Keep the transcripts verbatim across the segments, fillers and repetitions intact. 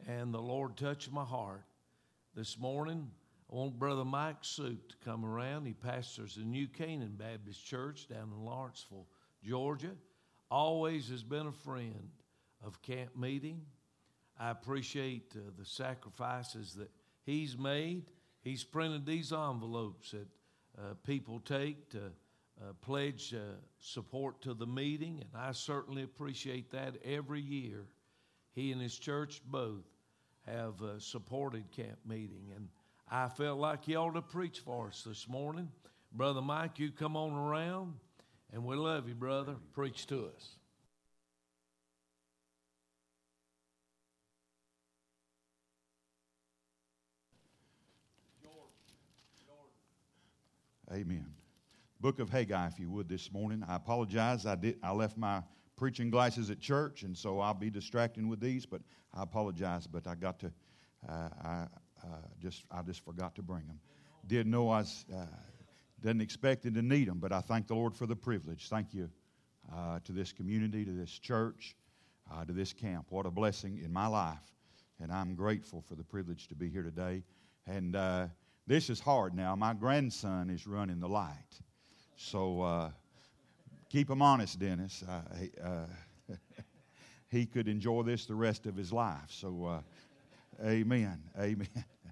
and the Lord touched my heart. This morning, I want Brother Mike Suit to come around. He pastors the New Canaan Baptist Church down in Lawrenceville, Georgia. Always has been a friend of camp meeting. I appreciate uh, the sacrifices that he's made. He's printed these envelopes that uh, people take to uh, pledge uh, support to the meeting, and I certainly appreciate that every year. He and his church both have uh, supported camp meeting, and I felt like he ought to preach for us this morning. Brother Mike, you come on around, and we love you, brother. Preach to us. Amen. Book of Haggai, if you would, this morning. I apologize. I did. I left my preaching glasses at church, and so I'll be distracting with these. But I apologize. But I got to. Uh, I uh, just. I just forgot to bring them. Didn't know I was. Uh, didn't expect to need them. But I thank the Lord for the privilege. Thank you uh, to this community, to this church, uh, to this camp. What a blessing in my life, and I'm grateful for the privilege to be here today. And. Uh, This is hard now. My grandson is running the light. So uh, keep him honest, Dennis. Uh, he, uh, he could enjoy this the rest of his life. So uh, amen. Amen.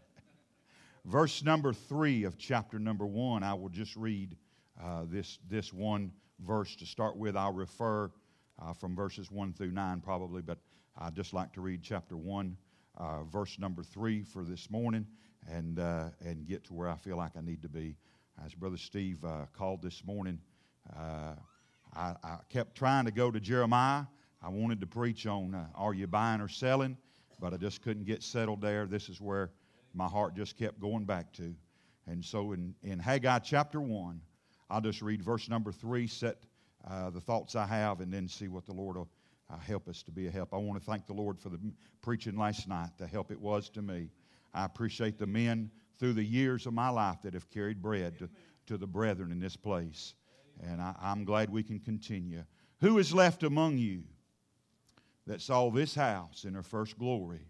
Verse number three of chapter number one, I will just read uh, this, this one verse to start with. I'll refer uh, from verses one through nine probably, but I'd just like to read chapter one, uh, verse number three for this morning. And uh, and get to where I feel like I need to be. As Brother Steve uh, called this morning, uh, I, I kept trying to go to Jeremiah. I wanted to preach on uh, are you buying or selling, but I just couldn't get settled there. This is where my heart just kept going back to. And so in, in Haggai chapter one, I'll just read verse number three, set uh, the thoughts I have, and then see what the Lord will uh, help us to be a help. I want to thank the Lord for the preaching last night, the help it was to me. I appreciate the men through the years of my life that have carried bread to, to the brethren in this place. And I, I'm glad we can continue. Who is left among you that saw this house in her first glory?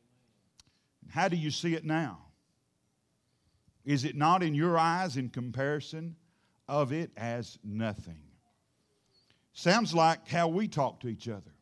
How do you see it now? Is it not in your eyes in comparison of it as nothing? Sounds like how we talk to each other.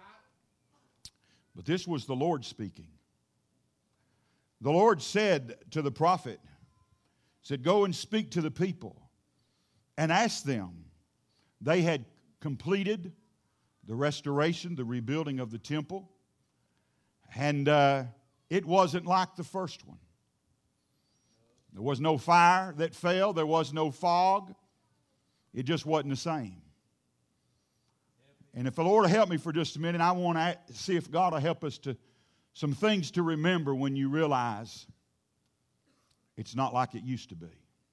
But this was the Lord speaking. The Lord said to the prophet, said, go and speak to the people and ask them. They had completed the restoration, the rebuilding of the temple, and uh, it wasn't like the first one. There was no fire that fell. There was no fog. It just wasn't the same. And if the Lord will help me for just a minute, I want to see if God will help us to some things to remember when you realize it's not like it used to be.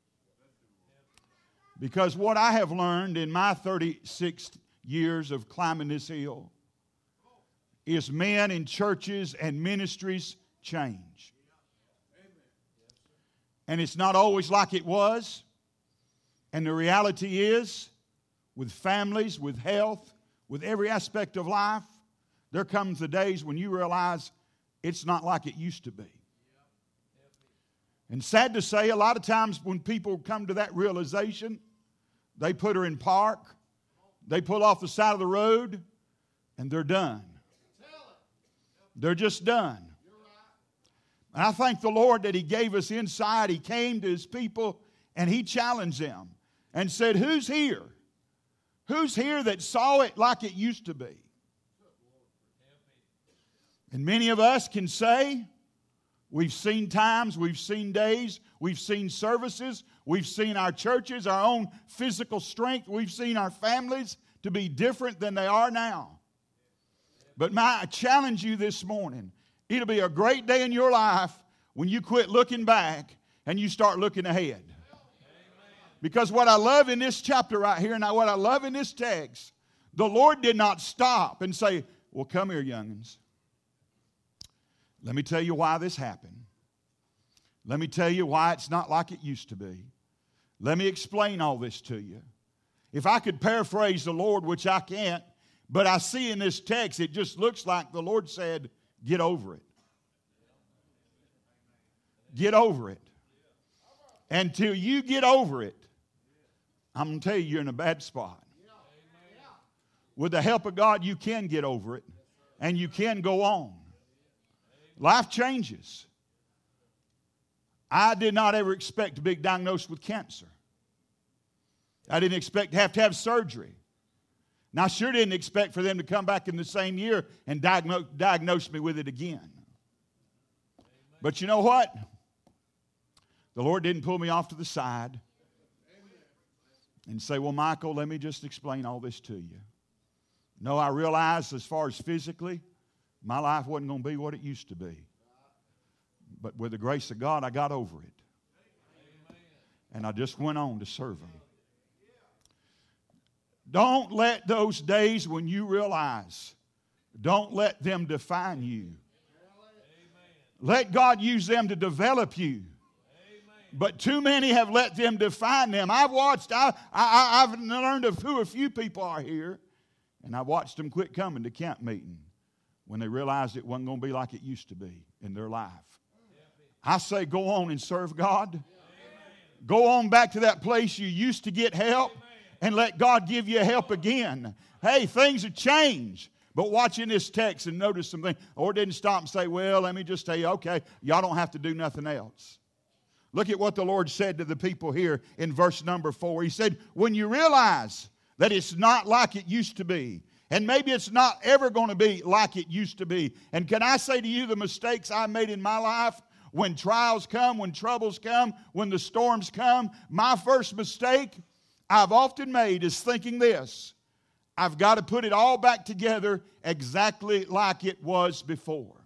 Because what I have learned in my thirty-six years of climbing this hill is men in churches and ministries change. And it's not always like it was. And the reality is, with families, with health, with every aspect of life, there comes the days when you realize it's not like it used to be. And sad to say, a lot of times when people come to that realization, they put her in park, they pull off the side of the road, and they're done. They're just done. And I thank the Lord that He gave us insight. He came to His people and He challenged them and said, who's here? Who's here that saw it like it used to be? And many of us can say, we've seen times, we've seen days, we've seen services, we've seen our churches, our own physical strength, we've seen our families to be different than they are now. But my, I challenge you this morning, it'll be a great day in your life when you quit looking back and you start looking ahead. Because what I love in this chapter right here, and what I love in this text, the Lord did not stop and say, well, come here, young'uns. Let me tell you why this happened. Let me tell you why it's not like it used to be. Let me explain all this to you. If I could paraphrase the Lord, which I can't, but I see in this text, it just looks like the Lord said, get over it. Get over it. Until you get over it, I'm going to tell you, you're in a bad spot. With the help of God, you can get over it. And you can go on. Life changes. I did not ever expect to be diagnosed with cancer. I didn't expect to have to have surgery. And I sure didn't expect for them to come back in the same year and diagnose, diagnose me with it again. But you know what? The Lord didn't pull me off to the side and say, well, Michael, let me just explain all this to you. No, I realized as far as physically, my life wasn't going to be what it used to be. But with the grace of God, I got over it. And I just went on to serve Him. Don't let those days when you realize, don't let them define you. Let God use them to develop you. But too many have let them define them. I've watched, I, I, I've learned of who a few people are here. And I watched them quit coming to camp meeting when they realized it wasn't going to be like it used to be in their life. I say go on and serve God. Go on back to that place you used to get help and let God give you help again. Hey, things have changed. But watching this text and notice something, or didn't stop and say, well, let me just tell you, okay, y'all don't have to do nothing else. Look at what the Lord said to the people here in verse number four. He said, when you realize that it's not like it used to be. And maybe it's not ever going to be like it used to be. And can I say to you the mistakes I made in my life? When trials come, when troubles come, when the storms come, my first mistake I've often made is thinking this. I've got to put it all back together exactly like it was before.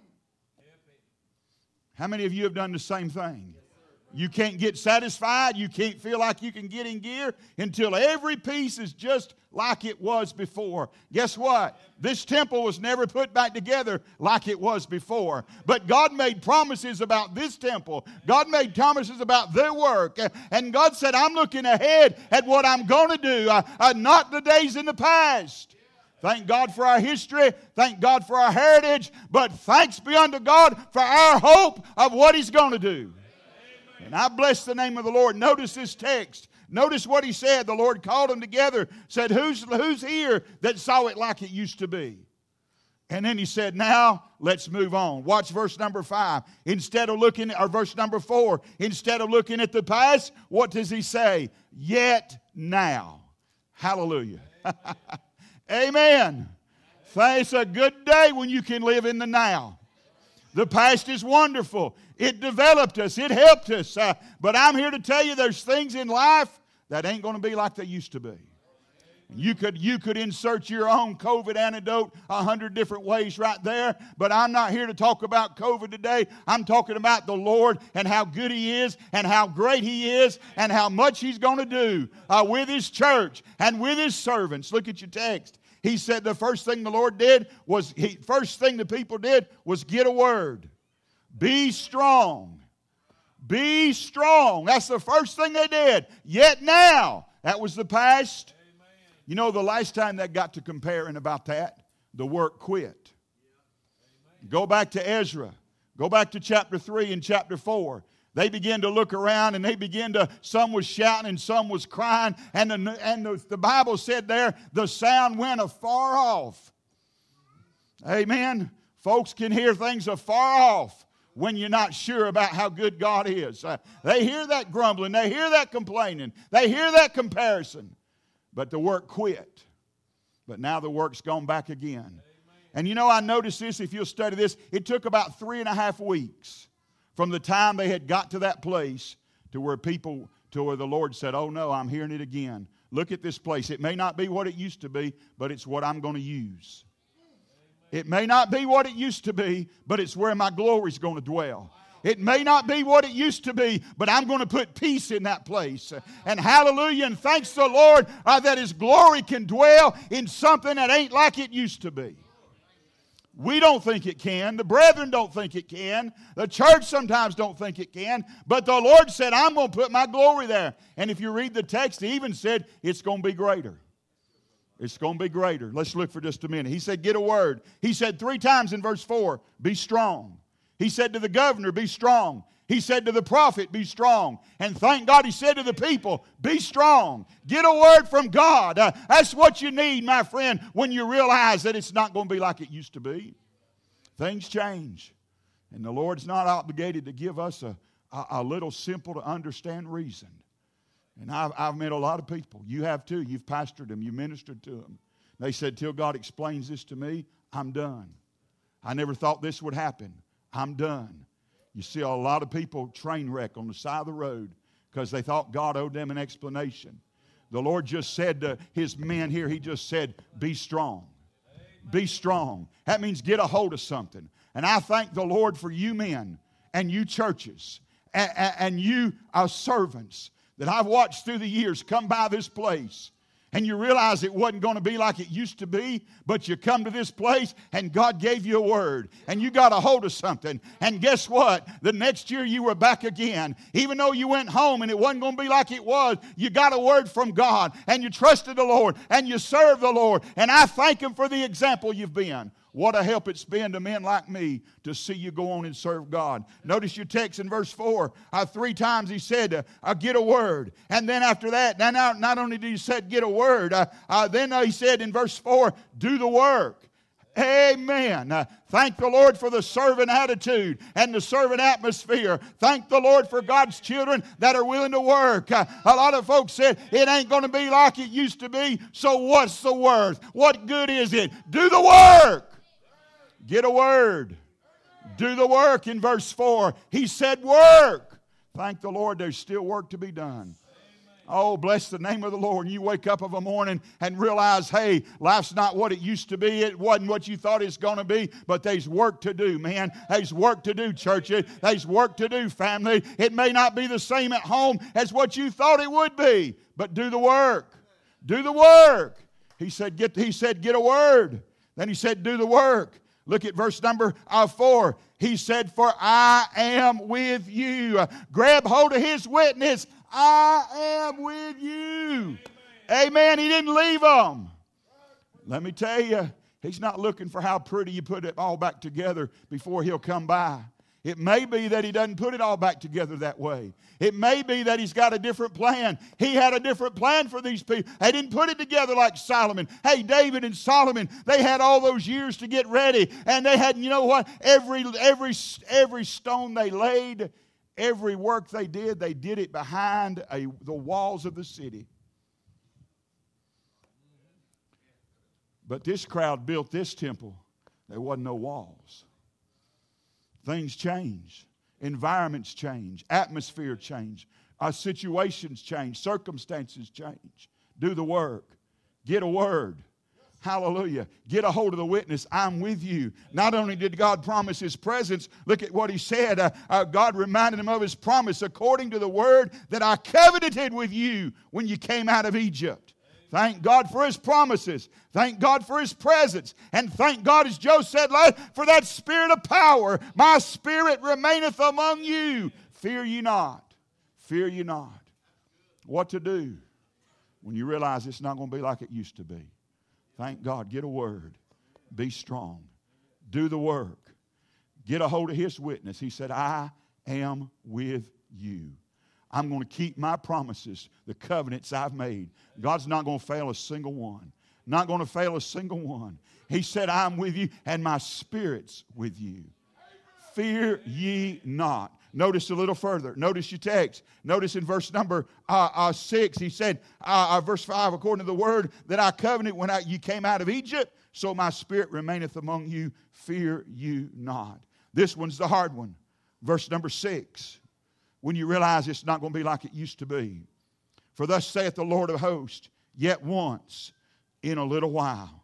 How many of you have done the same thing? You can't get satisfied. You can't feel like you can get in gear until every piece is just like it was before. Guess what? This temple was never put back together like it was before. But God made promises about this temple. God made promises about their work. And God said, I'm looking ahead at what I'm going to do, uh, uh, not the days in the past. Thank God for our history. Thank God for our heritage. But thanks be unto God for our hope of what He's going to do. And I bless the name of the Lord. Notice this text. Notice what He said. The Lord called them together, said, who's, who's here that saw it like it used to be? And then He said, now let's move on. Watch verse number five. Instead of looking at, or verse number four, instead of looking at the past, what does He say? Yet now. Hallelujah. Amen. It's a good day when you can live in the now. The past is wonderful. It developed us. It helped us. Uh, but I'm here to tell you there's things in life that ain't going to be like they used to be. You could, you could insert your own COVID antidote a hundred different ways right there. But I'm not here to talk about COVID today. I'm talking about the Lord and how good He is and how great He is and how much He's going to do uh, with His church and with His servants. Look at your text. He said the first thing the Lord did was, he, first thing the people did was get a word. Be strong. Be strong. That's the first thing they did. Yet now, that was the past. Amen. You know, the last time that got to comparing about that, the work quit. Yeah. Go back to Ezra. Go back to chapter three and chapter four. They began to look around and they began to, some was shouting and some was crying. And the, and the, the Bible said there, the sound went afar off. Amen. Folks can hear things afar off when you're not sure about how good God is. Uh, they hear that grumbling. They hear that complaining. They hear that comparison. But the work quit. But now the work's gone back again. Amen. And you know, I noticed this, if you'll study this, it took about three and a half weeks from the time they had got to that place to where people, to where the Lord said, oh no, I'm hearing it again. Look at this place. It may not be what it used to be, but it's what I'm going to use. It may not be what it used to be, but it's where my glory's going to dwell. It may not be what it used to be, but I'm going to put peace in that place. And hallelujah, and thanks the Lord uh, that His glory can dwell in something that ain't like it used to be. We don't think it can. The brethren don't think it can. The church sometimes don't think it can. But the Lord said, I'm going to put my glory there. And if you read the text, He even said, it's going to be greater. It's going to be greater. Let's look for just a minute. He said, get a word. He said three times in verse four, be strong. He said to the governor, be strong. He said to the prophet, be strong. And thank God he said to the people, be strong. Get a word from God. Uh, that's what you need, my friend, when you realize that it's not going to be like it used to be. Things change. And the Lord's not obligated to give us a, a, a little simple to understand reason. And I've, I've met a lot of people. You have too. You've pastored them. You ministered to them. They said, till God explains this to me, I'm done. I never thought this would happen. I'm done. You see a lot of people train wreck on the side of the road because they thought God owed them an explanation. The Lord just said to his men here, he just said, be strong. Be strong. That means get a hold of something. And I thank the Lord for you men and you churches and, and, and you uh, servants that I've watched through the years come by this place. And you realize it wasn't going to be like it used to be, but you come to this place and God gave you a word and you got a hold of something. And guess what? The next year you were back again. Even though you went home and it wasn't going to be like it was, you got a word from God and you trusted the Lord and you served the Lord. And I thank Him for the example you've been. What a help it's been to men like me to see you go on and serve God. Notice your text in verse four. Uh, three times he said, uh, uh, get a word. And then after that, now, now, not only did he say get a word, uh, uh, then uh, he said in verse four, do the work. Amen. Uh, thank the Lord for the servant attitude and the servant atmosphere. Thank the Lord for God's children that are willing to work. Uh, a lot of folks said it ain't going to be like it used to be, so what's the worth? What good is it? Do the work. Get a word. Do the work in verse four. He said work. Thank the Lord there's still work to be done. Oh, bless the name of the Lord. And you wake up of a morning and realize, hey, life's not what it used to be. It wasn't what you thought it's going to be. But there's work to do, man. There's work to do, church. There's work to do, family. It may not be the same at home as what you thought it would be. But do the work. Do the work. He said, get, he said, get a word. Then he said, do the work. Look at verse number uh, four. He said, for I am with you. Uh, grab hold of his witness. I am with you. Amen. Amen. He didn't leave them. Let me tell you, he's not looking for how pretty you put it all back together before he'll come by. It may be that he doesn't put it all back together that way. It may be that he's got a different plan. He had a different plan for these people. They didn't put it together like Solomon. Hey, David and Solomon, they had all those years to get ready. And they had, you know what, every, every, every stone they laid, every work they did, they did it behind a, the walls of the city. But this crowd built this temple. There wasn't no walls. Things change. Environments change. Atmosphere change. Our situations change. Circumstances change. Do the work. Get a word. Hallelujah. Get a hold of the witness. I'm with you. Not only did God promise His presence, look at what He said. Uh, uh, God reminded him of His promise according to the word that I covenanted with you when you came out of Egypt. Thank God for His promises. Thank God for His presence. And thank God, as Joe said, for that spirit of power. My spirit remaineth among you. Fear ye not. Fear ye not. What to do when you realize it's not going to be like it used to be. Thank God. Get a word. Be strong. Do the work. Get a hold of His witness. He said, I am with you. I'm going to keep my promises, the covenants I've made. God's not going to fail a single one. Not going to fail a single one. He said, I'm with you, and my spirit's with you. Fear ye not. Notice a little further. Notice your text. Notice in verse number uh, uh, six, he said, uh, uh, verse five, according to the word that I covenanted when I, you came out of Egypt, so my spirit remaineth among you. Fear you not. This one's the hard one. Verse number six. When you realize it's not going to be like it used to be. For thus saith the Lord of hosts, yet once in a little while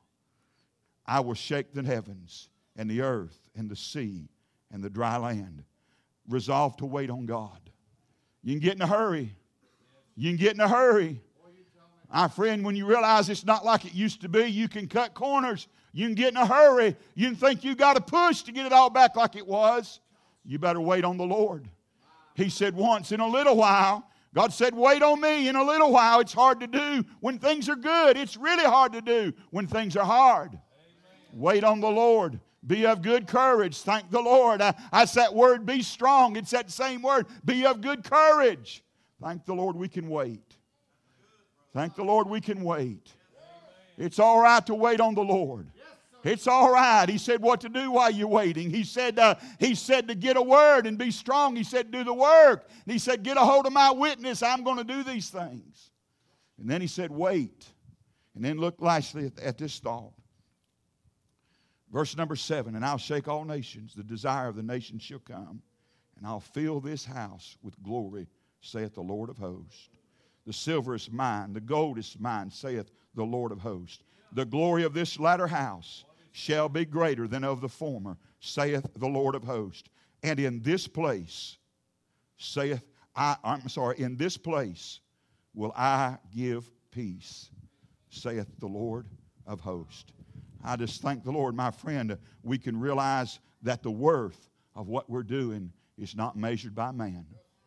I will shake the heavens and the earth and the sea and the dry land. Resolve to wait on God. You can get in a hurry. You can get in a hurry. My friend, when you realize it's not like it used to be, you can cut corners. You can get in a hurry. You can think you got to push to get it all back like it was. You better wait on the Lord. He said once in a little while. God said, wait on me in a little while. It's hard to do when things are good. It's really hard to do when things are hard. Amen. Wait on the Lord. Be of good courage. Thank the Lord. I, that's that word, be strong. It's that same word. Be of good courage. Thank the Lord we can wait. Thank the Lord we can wait. It's all right to wait on the Lord. It's all right. He said what to do while you're waiting. He said, uh, he said to get a word and be strong. He said do the work. And he said get a hold of my witness. I'm going to do these things. And then he said wait. And then look lastly at, at this thought. Verse number seven, and I'll shake all nations. The desire of the nations shall come. And I'll fill this house with glory, saith the Lord of hosts. The silver is mine, the gold is mine, saith the Lord of hosts. The glory of this latter house shall be greater than of the former, saith the Lord of hosts. And in this place, saith, I, I'm sorry, in this place will I give peace, saith the Lord of hosts. I just thank the Lord, my friend, we can realize that the worth of what we're doing is not measured by man.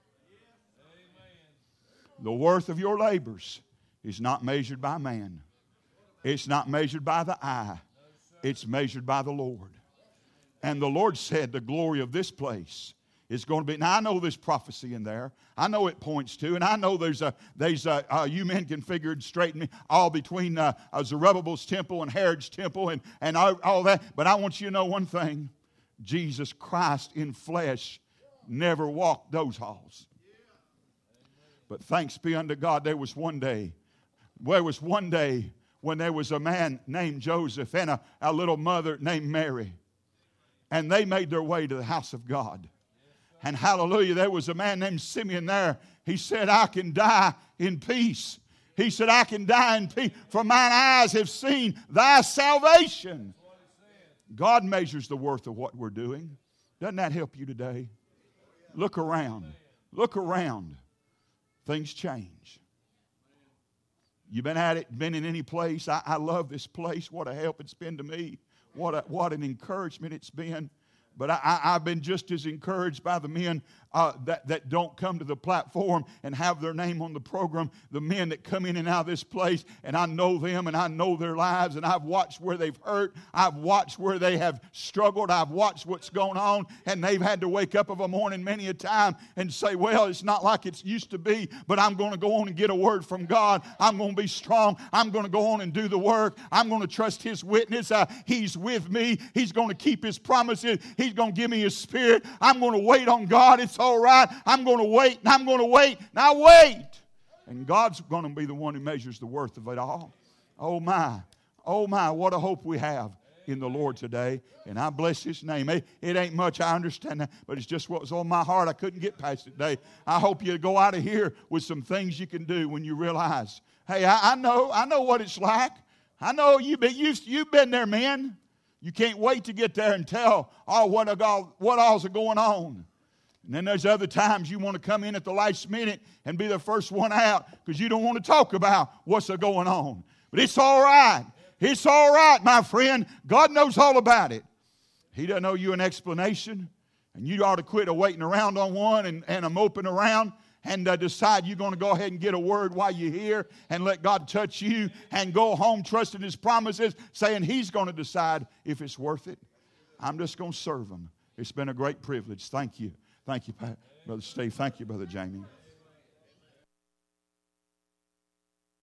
The worth of your labors is not measured by man. It's not measured by the eye. It's measured by the Lord. And the Lord said the glory of this place is going to be. Now I know there's prophecy in there. I know it points to, and I know there's a there's a uh, you men can figure and straighten me all between uh, uh, Zerubbabel's temple and Herod's temple and and all, all that. But I want you to know one thing: Jesus Christ in flesh never walked those halls. But thanks be unto God, there was one day, there was one day when there was a man named Joseph and a, a little mother named Mary. And they made their way to the house of God. And hallelujah, there was a man named Simeon there. He said, I can die in peace. He said, I can die in peace, for mine eyes have seen thy salvation. God measures the worth of what we're doing. Doesn't that help you today? Look around. Look around. Things change. You've been at it, been in any place. I, I love this place. What a help it's been to me. What a, what an encouragement it's been. But I, I, I've been just as encouraged by the men uh, that, that don't come to the platform and have their name on the program. The men that come in and out of this place, and I know them and I know their lives, and I've watched where they've hurt. I've watched where they have struggled. I've watched what's going on, and they've had to wake up of a morning many a time and say, well, it's not like it used to be, but I'm going to go on and get a word from God. I'm going to be strong. I'm going to go on and do the work. I'm going to trust His witness. Uh, he's with me. He's going to keep His promises. He's going to give me His Spirit. I'm going to wait on God. It's all right. I'm going to wait, and I'm going to wait, and I wait. And God's going to be the one who measures the worth of it all. Oh, my. Oh, my. What a hope we have in the Lord today. And I bless His name. It, it ain't much, I understand that, but it's just what was on my heart. I couldn't get past it today. I hope you go out of here with some things you can do when you realize, hey, I, I know, I know what it's like. I know you've been, you've, you've been there, men. You can't wait to get there and tell all what, what all's going on. And then there's other times you want to come in at the last minute and be the first one out because you don't want to talk about what's going on. But it's all right. It's all right, my friend. God knows all about it. He doesn't owe you an explanation. And you ought to quit waiting around on one and, and moping around and uh, decide you're going to go ahead and get a word while you're here and let God touch you and go home trusting His promises, saying He's going to decide if it's worth it. I'm just going to serve Him. It's been a great privilege. Thank you. Thank you, Brother Steve. Thank you, Brother Jamie.